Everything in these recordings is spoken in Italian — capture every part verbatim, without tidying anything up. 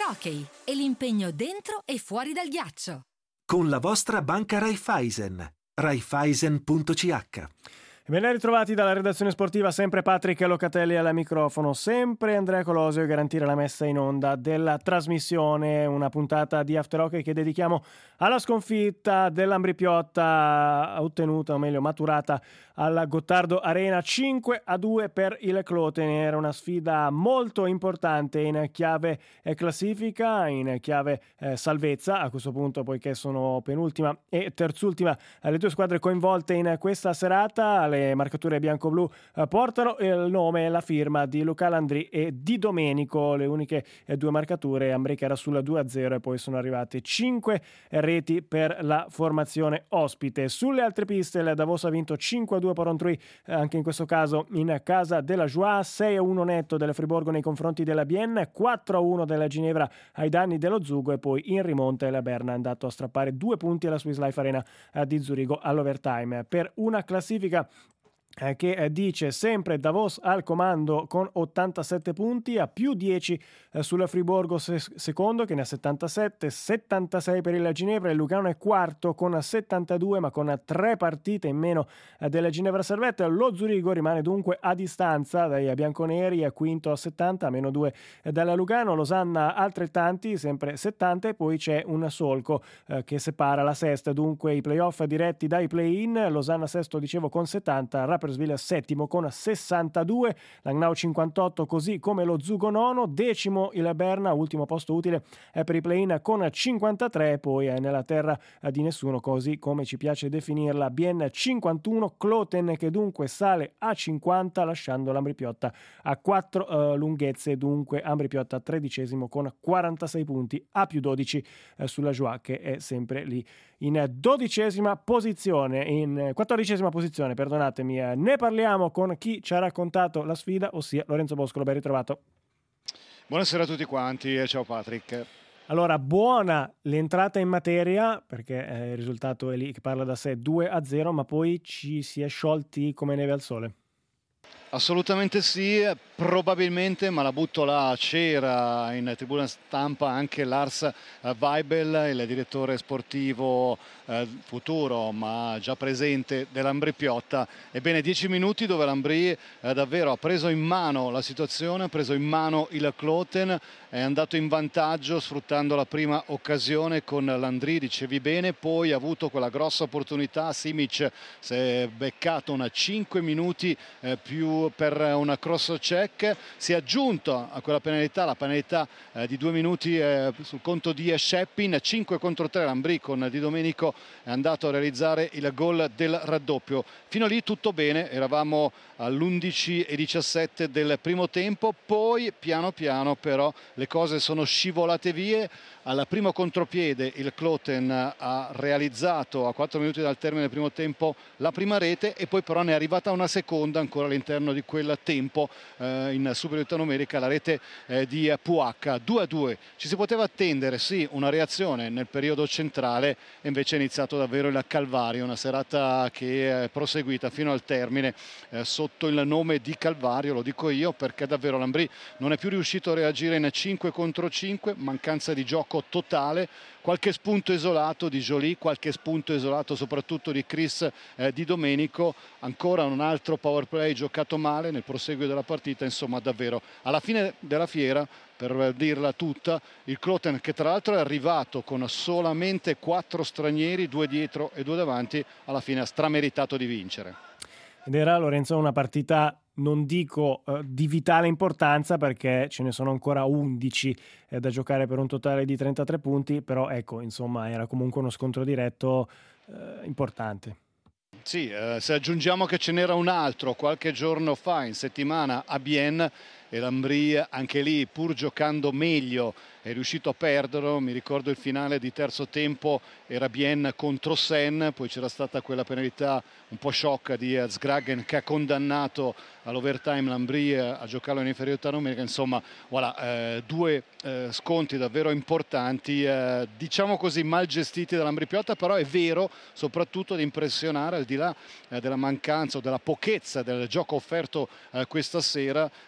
Hockey e l'impegno dentro e fuori dal ghiaccio. Con la vostra banca Raiffeisen. Raiffeisen punto c h. Ben ritrovati dalla redazione sportiva, sempre Patrick Locatelli al microfono, sempre Andrea Colosio a garantire la messa in onda della trasmissione, una puntata di After Hockey che dedichiamo alla sconfitta dell'Ambri Piotta ottenuta, o meglio maturata, alla Gottardo Arena cinque a due per il Kloten. Era una sfida molto importante in chiave eh, classifica, in chiave eh, salvezza a questo punto, poiché sono penultima e terzultima eh, le due squadre coinvolte in questa serata. Le marcature bianco-blu eh, portano il nome e la firma di Luca Landry e di Domenico, le uniche eh, due marcature. Ambri che era sulla due a zero e poi sono arrivate cinque reti per la formazione ospite. Sulle altre piste il Davos ha vinto cinque a due per Ontrui, eh, anche in questo caso in casa della Joie, sei a uno netto del Friburgo nei confronti della Bienne, quattro a uno della Ginevra ai danni dello Zugo, e poi in rimonta il Berna è andato a strappare due punti alla Swiss Life Arena eh, di Zurigo all'overtime. Per una classifica Eh, che eh, dice sempre Davos al comando con ottantasette punti, a più dieci eh, sulla Friburgo se- secondo che ne ha settantasette, settantasei per il Ginevra. Il Lugano è quarto con settantadue, ma con tre partite in meno eh, della Ginevra Servette. Lo Zurigo rimane dunque a distanza dai bianconeri, è quinto a settanta, a meno due eh, dalla Lugano. Losanna altrettanti, sempre settanta, e poi c'è un solco eh, che separa la sesta, dunque i playoff diretti dai play-in. Losanna sesto, dicevo, con settanta, Rapperswil settimo con sessantadue, Langnau cinquantotto, così come lo Zugo nono, decimo il Berna, ultimo posto utile per i play-in con cinquantatré, poi è nella terra di nessuno, così come ci piace definirla, Bienne cinquantuno, Kloten che dunque sale a cinquanta, lasciando l'Ambri Piotta a quattro uh, lunghezze, dunque Ambri Piotta tredicesimo con quarantasei punti, a più dodici uh, sulla Joie che è sempre lì in dodicesima posizione, in quattordicesima posizione, perdonatemi. Eh, ne parliamo con chi ci ha raccontato la sfida, ossia Lorenzo Boscolo. Ben ritrovato. Buonasera a tutti quanti e ciao Patrick. Allora, buona l'entrata in materia, perché eh, il risultato è lì che parla da sé, due a zero, ma poi ci si è sciolti come neve al sole. Assolutamente sì, probabilmente, ma la butto là, c'era in tribuna stampa anche Lars Weibel, il direttore sportivo eh, futuro ma già presente dell'Ambri Piotta. Ebbene, dieci minuti dove l'Ambri eh, davvero ha preso in mano la situazione, ha preso in mano il Kloten, è andato in vantaggio sfruttando la prima occasione con Landry, dicevi bene, poi ha avuto quella grossa opportunità, Simic si è beccato una cinque minuti eh, più per una cross check, si è aggiunto a quella penalità, la penalità eh, di due minuti eh, sul conto di Sheppin, cinque contro tre l'Ambri con Di Domenico è andato a realizzare il gol del raddoppio. Fino lì tutto bene, eravamo all'undici e diciassette del primo tempo, poi piano piano però le cose sono scivolate via. Al primo contropiede il Kloten ha realizzato a quattro minuti dal termine del primo tempo la prima rete, e poi però ne è arrivata una seconda ancora all'interno di quel tempo eh, in superiorità numerica, la rete eh, di Puacca. Due a due. Ci si poteva attendere sì una reazione nel periodo centrale, e invece è iniziato davvero il calvario, una serata che è proseguita fino al termine eh, sotto il nome di calvario, lo dico io perché davvero l'Ambri non è più riuscito a reagire in cinque contro cinque, mancanza di gioco totale, qualche spunto isolato di Joly, qualche spunto isolato soprattutto di Chris eh, Di Domenico, ancora un altro power play giocato male nel proseguio della partita. Insomma, davvero alla fine della fiera, per dirla tutta, il Kloten, che tra l'altro è arrivato con solamente quattro stranieri, due dietro e due davanti, alla fine ha strameritato di vincere. Ed era, Lorenzo, una partita, non dico eh, di vitale importanza, perché ce ne sono ancora undici eh, da giocare per un totale di trentatré punti, però ecco, insomma, era comunque uno scontro diretto eh, importante. Sì, eh, se aggiungiamo che ce n'era un altro qualche giorno fa in settimana a Bienne, e l'Ambri anche lì, pur giocando meglio, è riuscito a perderlo. Mi ricordo il finale di terzo tempo, era Bienne contro Sen, poi c'era stata quella penalità un po' sciocca di Zgragen che ha condannato all'overtime l'Ambri a giocarlo in inferiorità numerica. Insomma, voilà, eh, due eh, sconti davvero importanti, eh, diciamo così mal gestiti dall'Ambri Piotta, però è vero soprattutto di impressionare, al di là eh, della mancanza o della pochezza del gioco offerto eh, questa sera eh, dall'Ambri.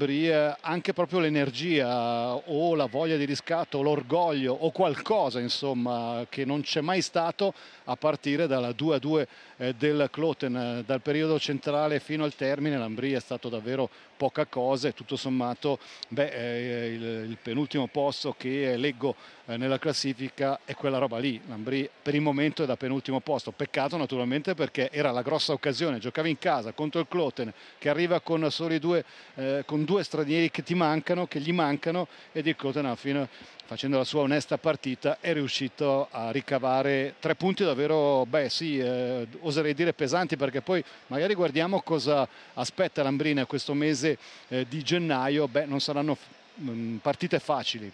Lambrí anche proprio l'energia o la voglia di riscatto o l'orgoglio o qualcosa insomma che non c'è mai stato a partire dalla due a due eh, del Kloten. Dal periodo centrale fino al termine Lambrí è stato davvero poca cosa e tutto sommato beh, eh, il, il penultimo posto che leggo eh, nella classifica è quella roba lì. Lambrí per il momento è da penultimo posto, peccato naturalmente perché era la grossa occasione, giocavi in casa contro il Kloten che arriva con soli due, eh, con due stranieri che ti mancano, che gli mancano, ed il Kloten alla fine, facendo la sua onesta partita, è riuscito a ricavare tre punti davvero, beh sì, eh, oserei dire pesanti, perché poi magari guardiamo cosa aspetta Lambrí a questo mese eh, di gennaio. Beh, non saranno mh, partite facili.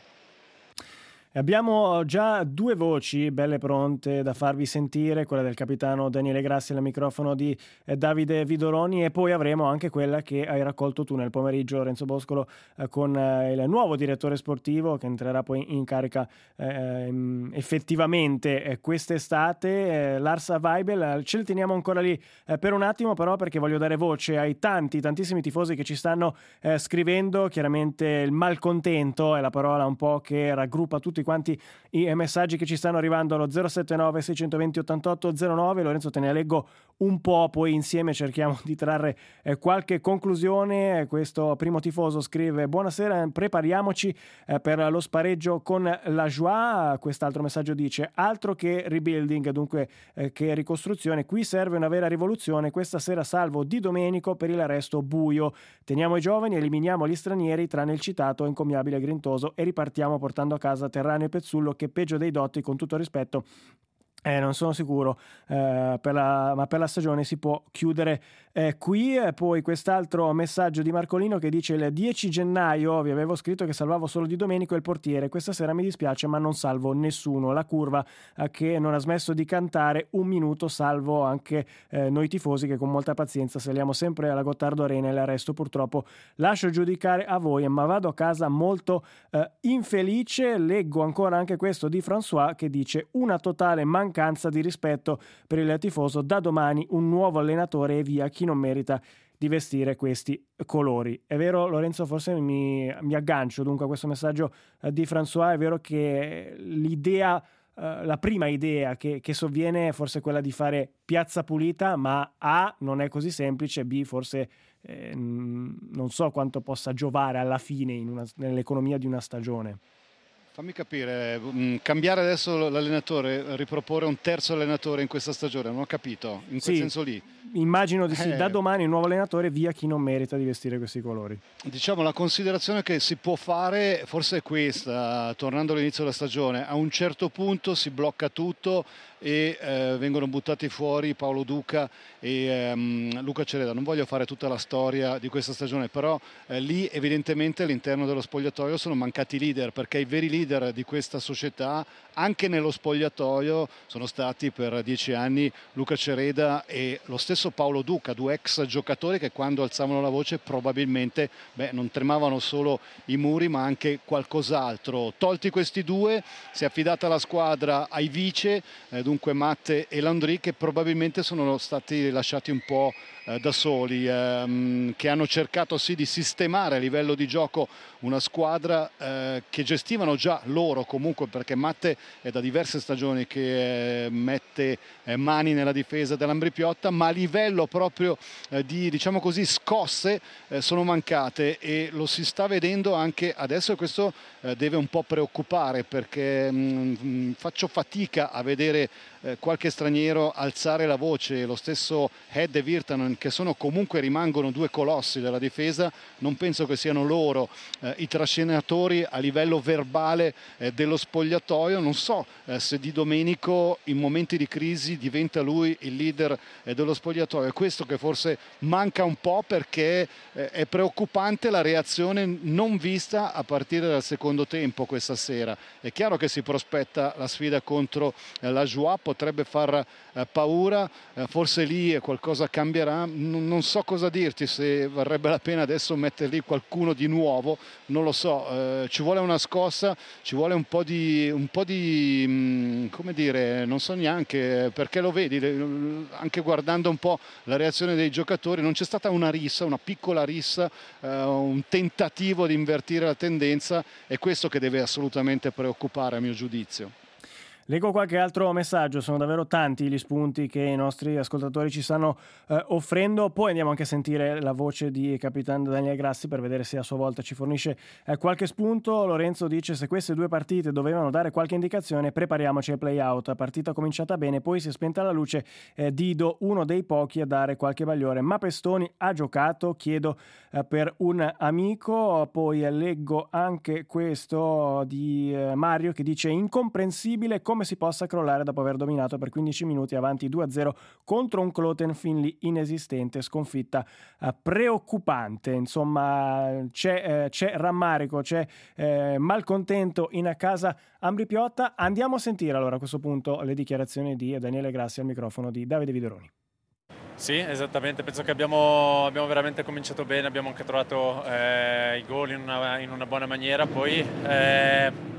Abbiamo già due voci belle pronte da farvi sentire, quella del capitano Daniele Grassi al microfono di eh, Davide Vidoroni, e poi avremo anche quella che hai raccolto tu nel pomeriggio, Renzo Boscolo, eh, con eh, il nuovo direttore sportivo che entrerà poi in carica eh, effettivamente eh, quest'estate, eh, Lars Weibel. Ce li teniamo ancora lì eh, per un attimo però, perché voglio dare voce ai tanti, tantissimi tifosi che ci stanno eh, scrivendo. Chiaramente il malcontento è la parola un po' che raggruppa tutti quanti i messaggi che ci stanno arrivando allo zero sette nove sei due zero ottantotto zero nove. Lorenzo, te ne leggo un po', poi insieme cerchiamo di trarre eh, qualche conclusione. Questo primo tifoso scrive: buonasera, prepariamoci eh, per lo spareggio con la Joie. Quest'altro messaggio dice: altro che rebuilding, dunque eh, che ricostruzione, qui serve una vera rivoluzione. Questa sera salvo Di Domenico, per il resto buio. Teniamo i giovani, eliminiamo gli stranieri tranne il citato encomiabile Grintoso e ripartiamo portando a casa Terraneo e Pezzullo, che peggio dei Dotti, con tutto il rispetto, Eh, non sono sicuro, eh, per la, ma per la stagione si può chiudere eh, qui. E poi quest'altro messaggio di Marcolino che dice: il dieci gennaio vi avevo scritto che salvavo solo Di Domenico e il portiere, questa sera mi dispiace ma non salvo nessuno. La curva eh, che non ha smesso di cantare un minuto, salvo anche eh, noi tifosi che con molta pazienza saliamo sempre alla Gottardo Arena, e il resto purtroppo lascio giudicare a voi, ma vado a casa molto eh, infelice. Leggo ancora anche questo di François che dice: una totale mancanza di rispetto per il tifoso, da domani un nuovo allenatore e via chi non merita di vestire questi colori. È vero, Lorenzo, forse mi, mi aggancio dunque a questo messaggio eh, di François. È vero che l'idea, eh, la prima idea che, che sovviene è forse quella di fare piazza pulita, ma A, non è così semplice, B, forse eh, non so quanto possa giovare alla fine in una, nell'economia di una stagione. Fammi capire, mh, cambiare adesso l'allenatore, riproporre un terzo allenatore in questa stagione, non ho capito, in quel sì, senso lì. Immagino di sì, eh, da domani un nuovo allenatore, via chi non merita di vestire questi colori. Diciamo la considerazione che si può fare forse è questa, tornando all'inizio della stagione: a un certo punto si blocca tutto e eh, vengono buttati fuori Paolo Duca e um, Luca Cereda. Non voglio fare tutta la storia di questa stagione, però eh, lì evidentemente all'interno dello spogliatoio sono mancati leader, perché i veri leader di questa società anche nello spogliatoio sono stati per dieci anni Luca Cereda e lo stesso Paolo Duca, due ex giocatori che quando alzavano la voce probabilmente beh, non tremavano solo i muri ma anche qualcos'altro. Tolti questi due, si è affidata la squadra ai vice, eh, dunque Matte e Landry, che probabilmente sono stati lasciati un po' eh, da soli, ehm, che hanno cercato sì di sistemare a livello di gioco una squadra eh, che gestivano già loro comunque, perché Matte è da diverse stagioni che eh, mette eh, mani nella difesa dell'Ambri Piotta, ma a livello proprio eh, di diciamo così scosse eh, sono mancate, e lo si sta vedendo anche adesso, e questo eh, deve un po' preoccupare, perché mh, faccio fatica a vedere eh, qualche straniero alzare la voce. Lo stesso Head e Virtanen, che sono comunque rimangono due colossi della difesa, non penso che siano loro eh, i trascinatori a livello verbale eh, dello spogliatoio. Non so eh, se Di Domenico in momenti di crisi diventa lui il leader eh, dello spogliatoio. È questo che forse manca un po', perché eh, è preoccupante la reazione non vista a partire dal secondo tempo questa sera. È chiaro che si prospetta la sfida contro eh, la Joie, potrebbe far eh, paura, eh, forse lì qualcosa cambierà, non, non so cosa dirti, se varrebbe la pena adesso mettere lì qualcuno di nuovo, non lo so, eh, ci vuole una scossa, ci vuole un po' di, un po' di mh, come dire, non so neanche, perché lo vedi, anche guardando un po' la reazione dei giocatori, non c'è stata una rissa, una piccola rissa, eh, un tentativo di invertire la tendenza, è questo che deve assolutamente preoccupare a mio giudizio. Leggo qualche altro messaggio, sono davvero tanti gli spunti che i nostri ascoltatori ci stanno eh, offrendo. Poi andiamo anche a sentire la voce di capitano Daniele Grassi per vedere se a sua volta ci fornisce eh, qualche spunto. Lorenzo dice: se queste due partite dovevano dare qualche indicazione, prepariamoci ai play-out. Partita cominciata bene, poi si è spenta la luce. eh, Dido, uno dei pochi a dare qualche bagliore. Ma Pestoni ha giocato? Chiedo eh, per un amico. Poi eh, leggo anche questo di eh, Mario che dice: incomprensibile come come si possa crollare dopo aver dominato per quindici minuti avanti due a zero contro un Kloten fin lì inesistente, sconfitta eh, preoccupante. Insomma, c'è, eh, c'è rammarico, c'è eh, malcontento in casa Ambrì-Piotta. Andiamo a sentire allora a questo punto le dichiarazioni di Daniele Grassi al microfono di Davide Vidoroni. Sì, esattamente, penso che abbiamo, abbiamo veramente cominciato bene, abbiamo anche trovato eh, i gol in una, in una buona maniera, poi eh,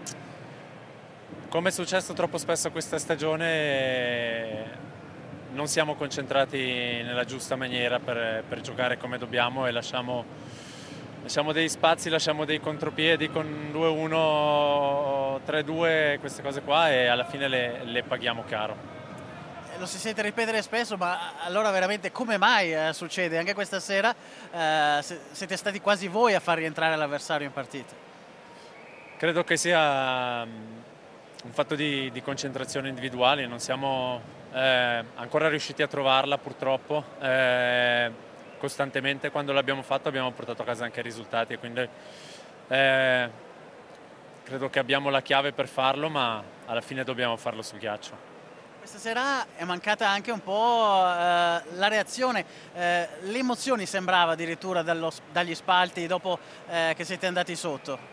come è successo troppo spesso questa stagione, non siamo concentrati nella giusta maniera per, per giocare come dobbiamo e lasciamo, lasciamo dei spazi, lasciamo dei contropiedi con due uno, tre due, queste cose qua, e alla fine le, le paghiamo caro. Lo si sente ripetere spesso, ma allora veramente come mai eh, succede? Anche questa sera eh, siete stati quasi voi a far rientrare l'avversario in partita. Credo che sia un fatto di, di concentrazione individuale, non siamo eh, ancora riusciti a trovarla purtroppo, eh, costantemente quando l'abbiamo fatto abbiamo portato a casa anche i risultati, e quindi eh, credo che abbiamo la chiave per farlo, ma alla fine dobbiamo farlo sul ghiaccio. Questa sera è mancata anche un po' eh, la reazione, eh, le emozioni sembrava addirittura dallo, dagli spalti dopo eh, che siete andati sotto.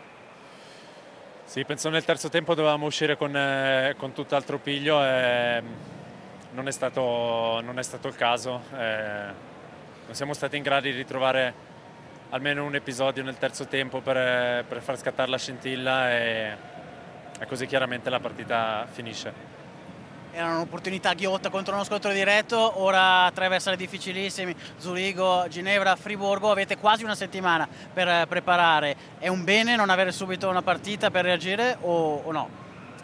Sì, penso nel terzo tempo dovevamo uscire con, eh, con tutt'altro piglio e non è stato, non è stato il caso. Eh, non siamo stati in grado di ritrovare almeno un episodio nel terzo tempo per, per far scattare la scintilla, e, e così chiaramente la partita finisce. Era un'opportunità ghiotta contro uno scontro diretto, ora tre avversari difficilissimi, Zurigo, Ginevra, Friburgo, avete quasi una settimana per preparare. È un bene non avere subito una partita per reagire o, o no?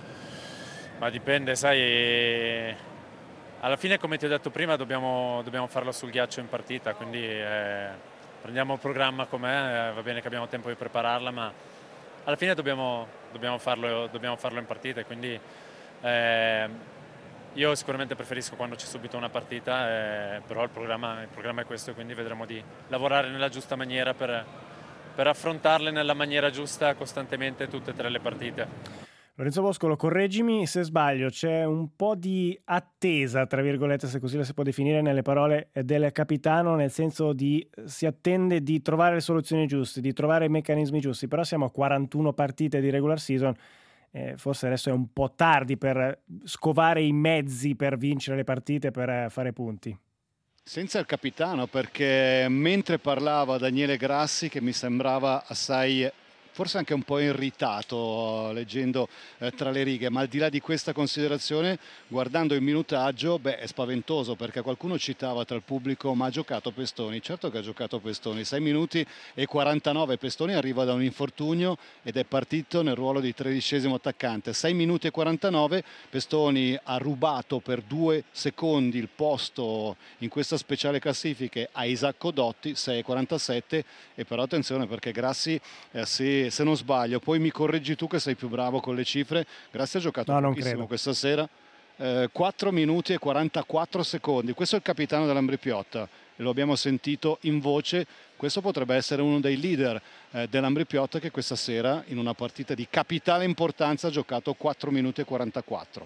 Ma dipende, sai, alla fine come ti ho detto prima dobbiamo, dobbiamo farlo sul ghiaccio in partita, quindi eh, prendiamo il programma com'è, eh, va bene che abbiamo tempo di prepararla, ma alla fine dobbiamo, dobbiamo, farlo, dobbiamo farlo in partita, quindi eh, io sicuramente preferisco quando c'è subito una partita, eh, però il programma, il programma è questo, quindi vedremo di lavorare nella giusta maniera per, per affrontarle nella maniera giusta costantemente tutte e tre le partite. Lorenzo Boscolo, correggimi se sbaglio, c'è un po' di attesa, tra virgolette, se così la si può definire, nelle parole del capitano, nel senso di si attende di trovare le soluzioni giuste, di trovare i meccanismi giusti, però siamo a quarantuno partite di regular season. Eh, forse adesso è un po' tardi per scovare i mezzi per vincere le partite, per fare punti. Senza il capitano, perché mentre parlava Daniele Grassi, che mi sembrava assai, forse anche un po' irritato leggendo eh, tra le righe, ma al di là di questa considerazione, guardando il minutaggio, beh, è spaventoso, perché qualcuno citava tra il pubblico: ma ha giocato Pestoni? Certo che ha giocato Pestoni, sei minuti e quarantanove, Pestoni arriva da un infortunio ed è partito nel ruolo di tredicesimo attaccante, sei minuti e quarantanove, Pestoni ha rubato per due secondi il posto in questa speciale classifiche a Isacco Dotti, sei e quarantasette, e però attenzione, perché Grassi eh, si se non sbaglio, poi mi correggi tu che sei più bravo con le cifre, Grassi ha giocato no, pochissimo questa sera, eh, quattro minuti e quarantaquattro secondi, questo è il capitano dell'Ambrì-Piotta e lo abbiamo sentito in voce, questo potrebbe essere uno dei leader eh, dell'Ambrì-Piotta, che questa sera in una partita di capitale importanza ha giocato quattro minuti e quarantaquattro.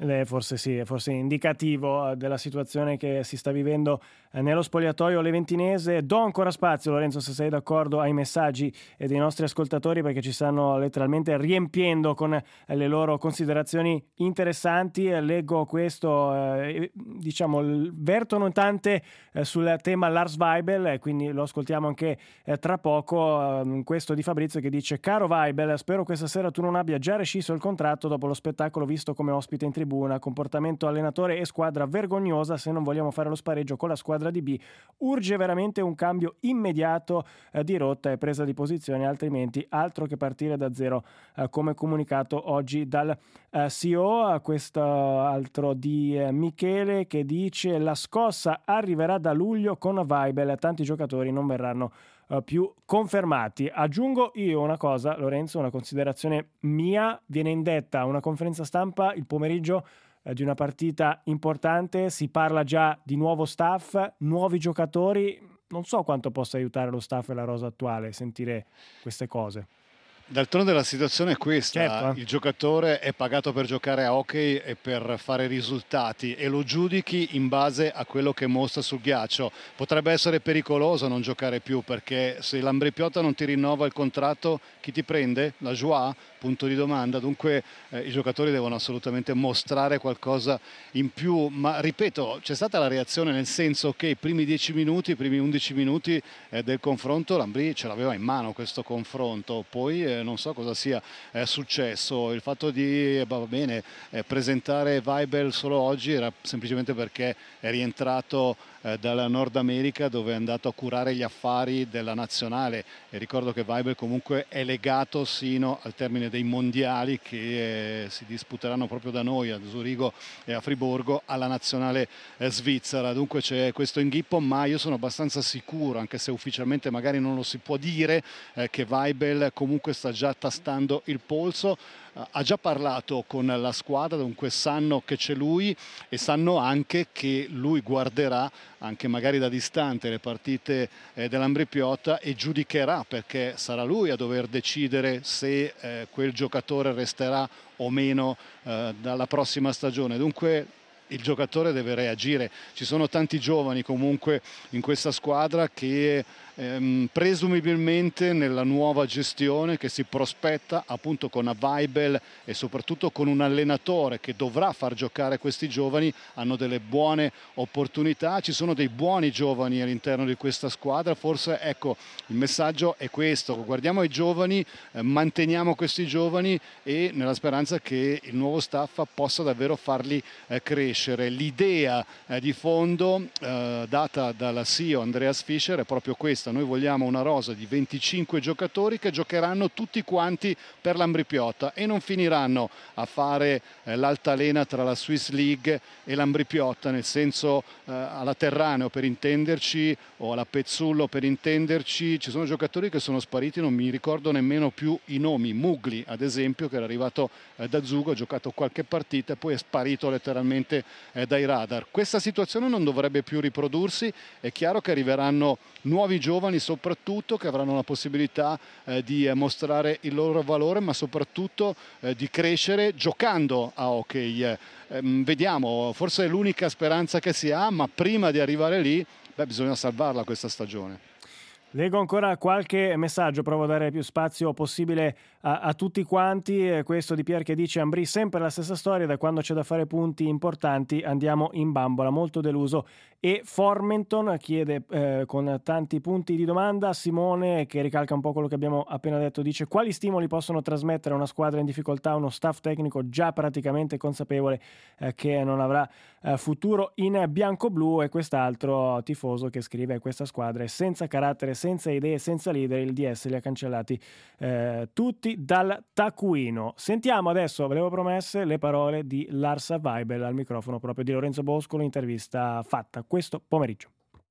Eh, forse sì, è forse indicativo della situazione che si sta vivendo nello spogliatoio leventinese. Do ancora spazio, Lorenzo, se sei d'accordo, ai messaggi dei nostri ascoltatori, perché ci stanno letteralmente riempiendo con le loro considerazioni interessanti. Leggo questo, eh, diciamo, vertono tante eh, sul tema Lars Weibel, quindi lo ascoltiamo anche eh, tra poco. Eh, questo di Fabrizio che dice: caro Weibel, spero questa sera tu non abbia già rescisso il contratto dopo lo spettacolo visto come ospite in tribuna, comportamento allenatore e squadra vergognosa. Se non vogliamo fare lo spareggio con la squadra di B, urge veramente un cambio immediato eh, di rotta e presa di posizione, altrimenti altro che partire da zero, eh, come comunicato oggi dal eh, C E O. Questo altro di eh, Michele che dice: la scossa arriverà da luglio con Weibel, tanti giocatori non verranno uh, più confermati. Aggiungo io una cosa, Lorenzo, una considerazione mia: viene indetta una conferenza stampa il pomeriggio di una partita importante, si parla già di nuovo staff, nuovi giocatori. Non so quanto possa aiutare lo staff e la rosa attuale sentire queste cose. D'altronde la situazione è questa, certo. Il giocatore è pagato per giocare a hockey e per fare risultati, e lo giudichi in base a quello che mostra sul ghiaccio. Potrebbe essere pericoloso non giocare più, perché se l'Ambri Piotta non ti rinnova il contratto, chi ti prende? La Joie? Punto di domanda. Dunque eh, i giocatori devono assolutamente mostrare qualcosa in più, ma ripeto, c'è stata la reazione, nel senso che i primi dieci minuti, i primi undici minuti eh, del confronto, l'Ambri ce l'aveva in mano questo confronto, poi eh, non so cosa sia eh, successo. Il fatto di eh, va bene eh, presentare Weibel solo oggi era semplicemente perché è rientrato eh, dalla Nord America, dove è andato a curare gli affari della nazionale, e ricordo che Weibel comunque è legato sino al termine dei mondiali che eh, si disputeranno proprio da noi a Zurigo e a Friburgo alla nazionale eh, svizzera. Dunque c'è questo inghippo, ma io sono abbastanza sicuro, anche se ufficialmente magari non lo si può dire, eh, che Weibel comunque sta già tastando il polso. Ha già parlato con la squadra, dunque sanno che c'è lui e sanno anche che lui guarderà anche magari da distante le partite eh, dell'Ambri Piotta e giudicherà, perché sarà lui a dover decidere se eh, quel giocatore resterà o meno eh, dalla prossima stagione. Dunque il giocatore deve reagire. Ci sono tanti giovani comunque in questa squadra che ehm, presumibilmente nella nuova gestione che si prospetta appunto con Weibel e soprattutto con un allenatore che dovrà far giocare questi giovani, hanno delle buone opportunità. Ci sono dei buoni giovani all'interno di questa squadra. Forse ecco, il messaggio è questo: guardiamo i giovani, eh, manteniamo questi giovani, e nella speranza che il nuovo staff possa davvero farli eh, crescere. L'idea eh, di fondo eh, data dalla C E O Andreas Fischer è proprio questa: noi vogliamo una rosa di venticinque giocatori che giocheranno tutti quanti per l'Ambri Piotta e non finiranno a fare eh, l'altalena tra la Swiss League e l'Ambri Piotta, nel senso eh, alla Terraneo per intenderci, o alla Pezzullo per intenderci. Ci sono giocatori che sono spariti, non mi ricordo nemmeno più i nomi. Mugli ad esempio, che era arrivato eh, da Zugo, ha giocato qualche partita e poi è sparito letteralmente eh, dai radar. Questa situazione non dovrebbe più riprodursi. È chiaro che arriveranno nuovi giovani soprattutto, che avranno la possibilità eh, di eh, mostrare il loro valore, ma soprattutto eh, di crescere giocando a hockey. Eh, ehm, vediamo, forse è l'unica speranza che si ha, ma prima di arrivare lì beh, bisogna salvarla questa stagione. Leggo ancora qualche messaggio, provo a dare più spazio possibile a, a tutti quanti. Eh, questo di Pier che dice: Ambri sempre la stessa storia, da quando c'è da fare punti importanti andiamo in bambola, molto deluso. E Formenton chiede eh, con tanti punti di domanda. Simone, che ricalca un po' quello che abbiamo appena detto, dice: quali stimoli possono trasmettere a una squadra in difficoltà uno staff tecnico già praticamente consapevole eh, che non avrà eh, futuro in bianco-blu? E quest'altro tifoso che scrive: questa squadra è senza carattere, senza idee, senza leader, il D S li ha cancellati eh, tutti dal taccuino. Sentiamo adesso, ve le avevo promesse, le parole di Lars Weibel al microfono proprio di Lorenzo Boscolo, intervista fatta questo pomeriggio.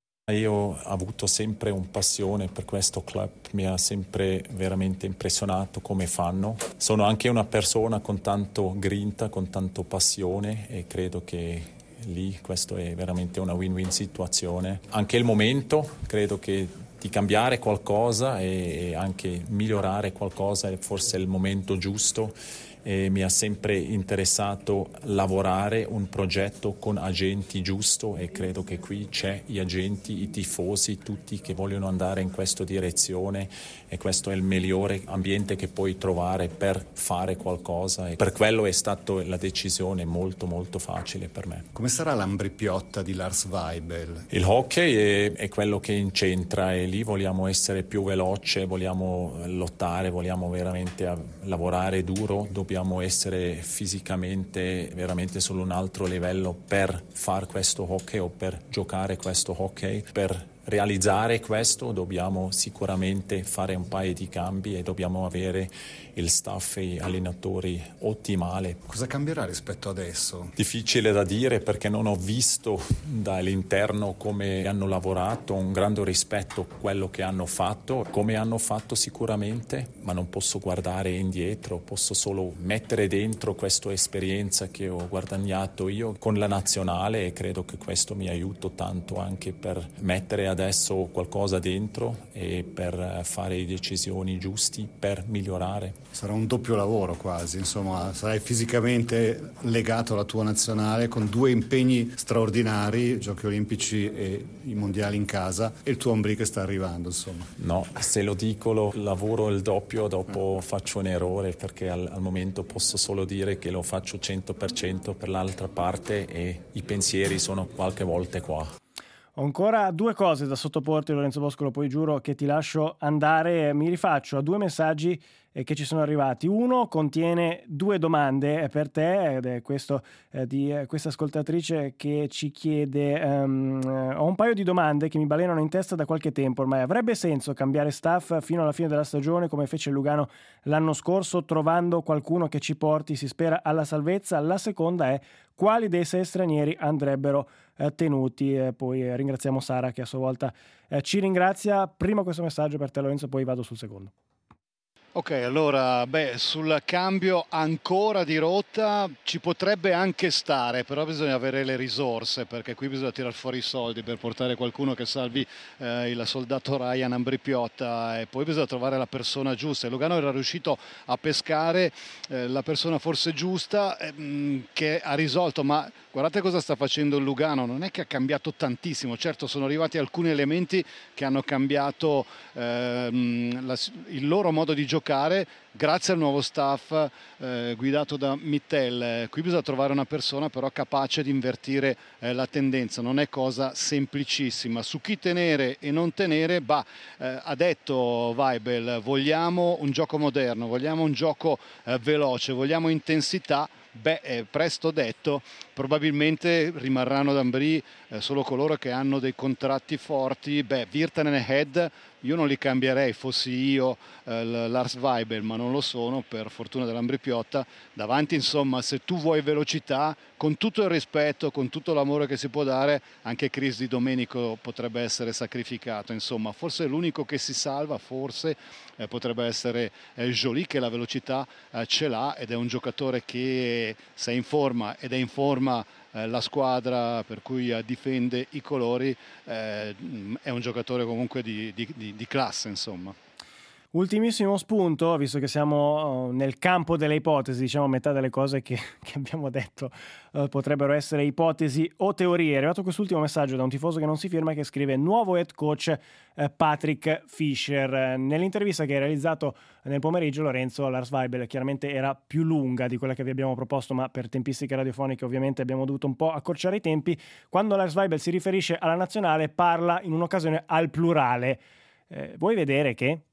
Io ho avuto sempre un passione per questo club, mi ha sempre veramente impressionato come fanno. Sono anche una persona con tanto grinta, con tanto passione, e credo che lì questo è veramente una win-win situazione. Anche il momento, credo che di cambiare qualcosa e anche migliorare qualcosa è forse il momento giusto, e mi ha sempre interessato lavorare un progetto con agenti giusto e credo che qui c'è gli agenti, i tifosi, tutti che vogliono andare in questa direzione e questo è il migliore ambiente che puoi trovare per fare qualcosa e per quello è stata la decisione molto molto facile per me. Come sarà l'Ambri Piotta di Lars Weibel? Il hockey è, è quello che incentra e lì vogliamo essere più veloce, vogliamo lottare, vogliamo veramente lavorare duro, dobbiamo essere fisicamente veramente su un altro livello per fare questo hockey o per giocare questo hockey. Per realizzare questo dobbiamo sicuramente fare un paio di cambi e dobbiamo avere il staff e gli allenatori ottimale. Cosa cambierà rispetto adesso? Difficile da dire perché non ho visto dall'interno come hanno lavorato, un grande rispetto a quello che hanno fatto, come hanno fatto sicuramente, ma non posso guardare indietro, posso solo mettere dentro questa esperienza che ho guadagnato io con la nazionale e credo che questo mi aiuta tanto anche per mettere adesso qualcosa dentro e per fare decisioni giusti per migliorare. Sarà un doppio lavoro quasi, insomma, sarai fisicamente legato alla tua nazionale con due impegni straordinari, Giochi Olimpici e i mondiali in casa e il tuo Ambri che sta arrivando, insomma. No, se lo dico lo lavoro il doppio, dopo eh. faccio un errore perché al, al momento posso solo dire che lo faccio cento per cento per l'altra parte e i pensieri sono qualche volta qua. Ho ancora due cose da sottoporti, Lorenzo Boscolo, poi giuro che ti lascio andare. Mi rifaccio a due messaggi eh, che ci sono arrivati. Uno contiene due domande per te, ed è questo eh, di eh, questa ascoltatrice che ci chiede um, eh, ho un paio di domande che mi balenano in testa da qualche tempo ormai. Avrebbe senso cambiare staff fino alla fine della stagione come fece Lugano l'anno scorso, trovando qualcuno che ci porti, si spera, alla salvezza? La seconda è: quali dei sei stranieri andrebbero eh, tenuti? Eh, poi eh, ringraziamo Sara che a sua volta eh, ci ringrazia. Prima questo messaggio per te, Lorenzo, poi vado sul secondo. Ok, allora, beh, sul cambio ancora di rotta ci potrebbe anche stare, però bisogna avere le risorse, perché qui bisogna tirare fuori i soldi per portare qualcuno che salvi eh, il soldato Ryan Ambri Piotta, e poi bisogna trovare la persona giusta. Lugano era riuscito a pescare eh, la persona forse giusta eh, che ha risolto, ma guardate cosa sta facendo il Lugano, non è che ha cambiato tantissimo, certo sono arrivati alcuni elementi che hanno cambiato ehm, la, il loro modo di giocare grazie al nuovo staff eh, guidato da Mittel. Qui bisogna trovare una persona però capace di invertire eh, la tendenza, non è cosa semplicissima. Su chi tenere e non tenere, bah, eh, ha detto Weibel, vogliamo un gioco moderno, vogliamo un gioco eh, veloce, vogliamo intensità. Beh, eh, presto detto, probabilmente rimarranno ad Ambri eh, solo coloro che hanno dei contratti forti. Beh, Virtanen e Head io non li cambierei, fossi io eh, Lars Weibel, ma non lo sono, per fortuna dell'Ambri Piotta. Davanti, insomma, se tu vuoi velocità, con tutto il rispetto, con tutto l'amore che si può dare, anche Chris Di Domenico potrebbe essere sacrificato. Insomma, forse l'unico che si salva, forse eh, potrebbe essere eh, Joly, che la velocità eh, ce l'ha ed è un giocatore che se è in forma ed è in forma eh, la squadra per cui eh, difende i colori, eh, è un giocatore comunque di, di, di, di classe, insomma. Ultimissimo spunto, visto che siamo nel campo delle ipotesi, diciamo metà delle cose che, che abbiamo detto uh, potrebbero essere ipotesi o teorie. È arrivato quest'ultimo messaggio da un tifoso che non si firma, che scrive: nuovo head coach uh, Patrick Fischer. Nell'intervista che hai realizzato nel pomeriggio, Lorenzo, Lars Weibel chiaramente era più lunga di quella che vi abbiamo proposto, ma per tempistiche radiofoniche ovviamente abbiamo dovuto un po' accorciare i tempi. Quando Lars Weibel si riferisce alla nazionale parla in un'occasione al plurale. Eh, vuoi vedere che...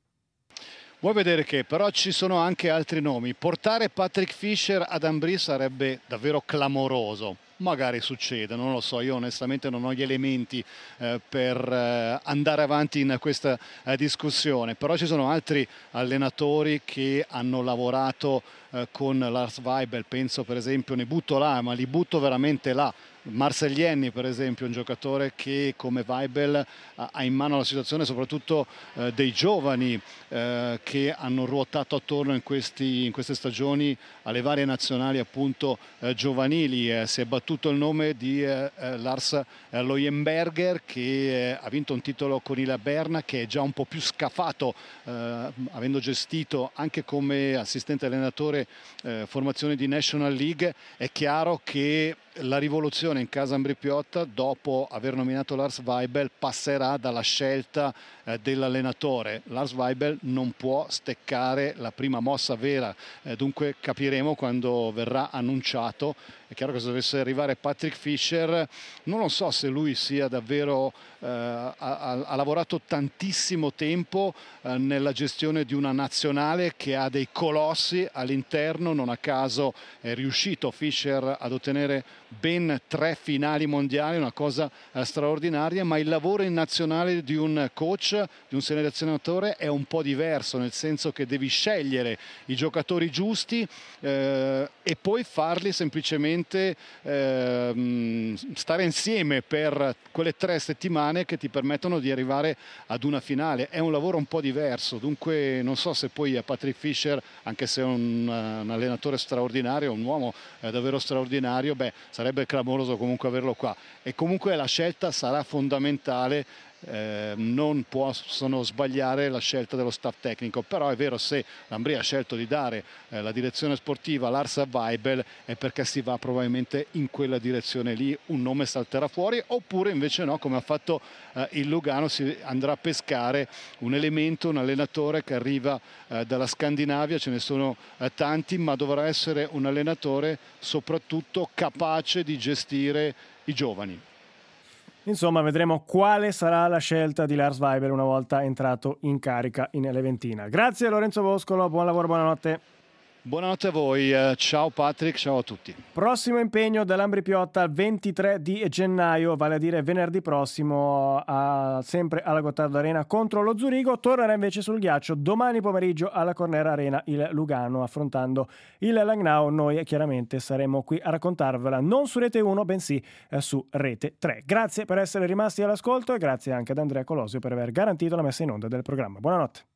Vuoi vedere che però ci sono anche altri nomi. Portare Patrick Fischer ad Ambri sarebbe davvero clamoroso. Magari succede, non lo so, io onestamente non ho gli elementi eh, per eh, andare avanti in questa eh, discussione, però ci sono altri allenatori che hanno lavorato eh, con Lars Weibel, penso per esempio, ne butto là, ma li butto veramente là, Marcel Jenny per esempio, un giocatore che come Weibel ha in mano la situazione, soprattutto eh, dei giovani eh, che hanno ruotato attorno in, questi, in queste stagioni alle varie nazionali appunto eh, giovanili. Eh, si è battuto il nome di eh, Lars eh, Leuenberger, che eh, ha vinto un titolo con il Berna, che è già un po' più scafato eh, avendo gestito anche come assistente allenatore eh, formazioni di National League. È chiaro che la rivoluzione in casa Ambrì-Piotta, dopo aver nominato Lars Weibel, passerà dalla scelta eh, dell'allenatore. Lars Weibel non può steccare la prima mossa vera, eh, dunque capiremo quando verrà annunciato. È chiaro che se dovesse arrivare Patrick Fischer, non lo so se lui sia davvero eh, ha, ha lavorato tantissimo tempo eh, nella gestione di una nazionale che ha dei colossi all'interno. Non a caso è riuscito Fischer ad ottenere ben tre finali mondiali, una cosa eh, straordinaria, ma il lavoro in nazionale di un coach, di un selezionatore è un po' diverso, nel senso che devi scegliere i giocatori giusti eh, e poi farli semplicemente eh, stare insieme per quelle tre settimane che ti permettono di arrivare ad una finale. È un lavoro un po' diverso, dunque non so se poi Patrick Fischer, anche se è un, un allenatore straordinario, un uomo eh, davvero straordinario, beh, sarebbe clamoroso comunque averlo qua, e comunque la scelta sarà fondamentale. Eh, non possono sbagliare la scelta dello staff tecnico, però è vero, se l'Ambrì ha scelto di dare eh, la direzione sportiva a Lars Weibel è perché si va probabilmente in quella direzione lì, un nome salterà fuori, oppure invece no, come ha fatto eh, il Lugano, si andrà a pescare un elemento, un allenatore che arriva eh, dalla Scandinavia. Ce ne sono eh, tanti, ma dovrà essere un allenatore soprattutto capace di gestire i giovani. Insomma, vedremo quale sarà la scelta di Lars Weibel una volta entrato in carica in Leventina. Grazie Lorenzo Boscolo, buon lavoro, buonanotte. Buonanotte a voi, ciao Patrick, ciao a tutti. Prossimo impegno dell'Ambrì-Piotta ventitré di gennaio, vale a dire venerdì prossimo, a, sempre alla Gottardo Arena contro lo Zurigo. Tornerà invece sul ghiaccio domani pomeriggio alla Cornera Arena il Lugano, affrontando il Langnau. Noi chiaramente saremo qui a raccontarvela non su Rete uno, bensì eh, su Rete tre. Grazie per essere rimasti all'ascolto e grazie anche ad Andrea Colosio per aver garantito la messa in onda del programma. Buonanotte.